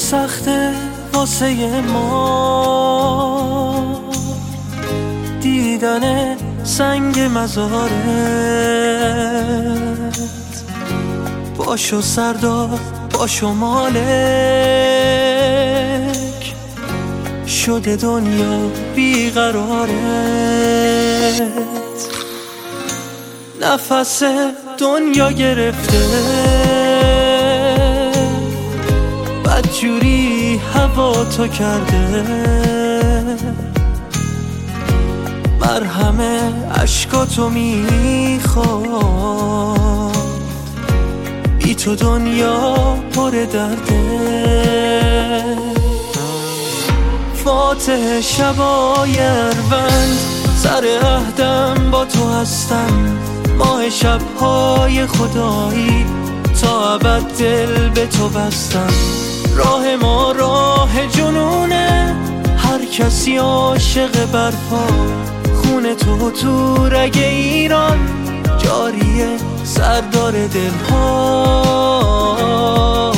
سخته واسه ما دیدن سنگ مزارت. باشو سردار باشو مالک، شده دنیا بیقرارت. نفس دنیا گرفته، بدجوری هوا تو کرده. مرهم عشقاتو میخواد، بی تو دنیا پر درده. فاتح شبای اروند، سر عهدم با تو هستم. ماه شبهای خدایی، تا ابد دل به تو بستم. راه ما راه جنونه، هر کسی عاشق برپا. خون تو رگ ایران جاریه، سردار دلها.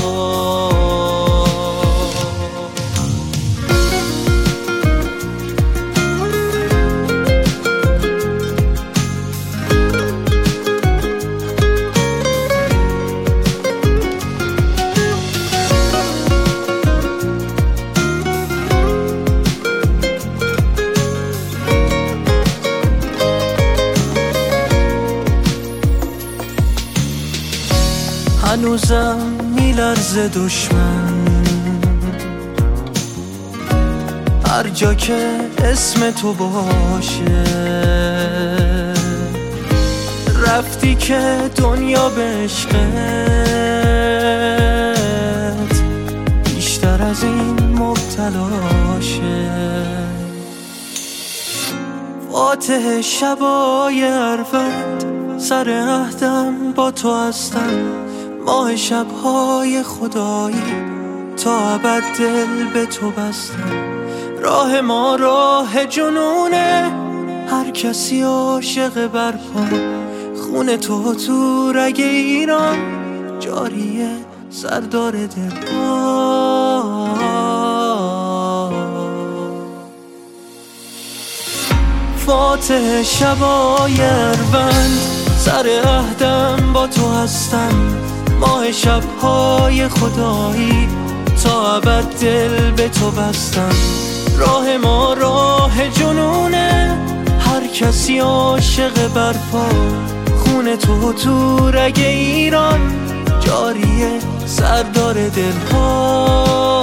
هنوزم میلرزه دشمن، هر جا که اسم تو باشه. رفتی که دنیا به عشقت بیشتر از این مبتلاشه. فاتح شبای اروند، سر عهدم با تو هستم. ماه شبهای خدایی، تا ابد دل به تو بستم. راه ما راه جنونه، هر کسی عاشق برپا. خون تو رگ ایران جاریه، سردار دلها. فاتح شبای اروند، سر عهدم با تو هستم. ماه شبهای خدایی، تا ابد دل به تو بستم. راه ما راه جنونه، هر کسی عاشق برپا. خون تو رگ ایران جاریه، سردار دلها.